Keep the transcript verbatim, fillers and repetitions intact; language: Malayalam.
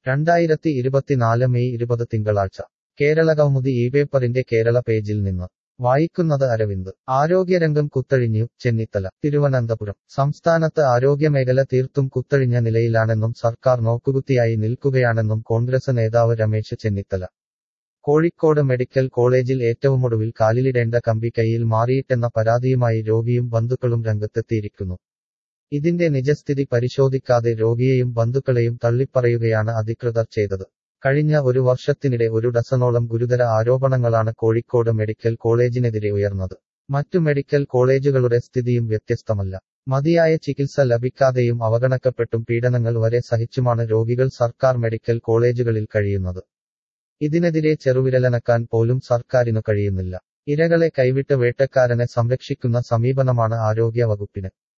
രണ്ടായിരത്തി ഇരുപത്തിനാല് മെയ് ഇരുപത് തിങ്കളാഴ്ച കേരള കൗമുദി ഈ പേപ്പറിന്റെ കേരള പേജിൽ നിന്ന് വായിക്കുന്നത് അരവിന്ദ് ആരോഗ്യരംഗം കുത്തഴിഞ്ഞു ചെന്നിത്തല തിരുവനന്തപുരം സംസ്ഥാനത്ത് ആരോഗ്യമേഖല തീർത്തും കുത്തഴിഞ്ഞ നിലയിലാണെന്നും സർക്കാർ നോക്കുകുത്തിയായി നിൽക്കുകയാണെന്നും കോൺഗ്രസ് നേതാവ് രമേശ് ചെന്നിത്തല കോഴിക്കോട് മെഡിക്കൽ കോളേജിൽ ഏറ്റവുമൊടുവിൽ കാലിലിടേണ്ട കമ്പി കൈയിൽ മാറിയിട്ടെന്ന പരാതിയുമായി രോഗിയും ബന്ധുക്കളും രംഗത്തെത്തിയിരിക്കുന്നു ഇതിന്റെ നിജസ്ഥിതി പരിശോധിക്കാതെ രോഗിയെയും ബന്ധുക്കളെയും തള്ളിപ്പറയുകയാണ് അധികൃതർ ചെയ്തത് കഴിഞ്ഞ ഒരു വർഷത്തിനിടെ ഒരു ഡസനോളം ഗുരുതര ആരോപണങ്ങളാണ് കോഴിക്കോട് മെഡിക്കൽ കോളേജിനെതിരെ ഉയർന്നത് മറ്റു മെഡിക്കൽ കോളേജുകളുടെ സ്ഥിതിയും വ്യത്യസ്തമല്ല മതിയായ ചികിത്സ ലഭിക്കാതെയും അവഗണക്കപ്പെട്ടും പീഡനങ്ങൾ വരെ സഹിച്ചുമാണ് രോഗികൾ സർക്കാർ മെഡിക്കൽ കോളേജുകളിൽ കഴിയുന്നത് ഇതിനെതിരെ ചെറുവിരലനക്കാൻ പോലും സർക്കാരിനു കഴിയുന്നില്ല ഇരകളെ കൈവിട്ട് വേട്ടക്കാരനെ സംരക്ഷിക്കുന്ന സമീപനമാണ് ആരോഗ്യ വകുപ്പിന്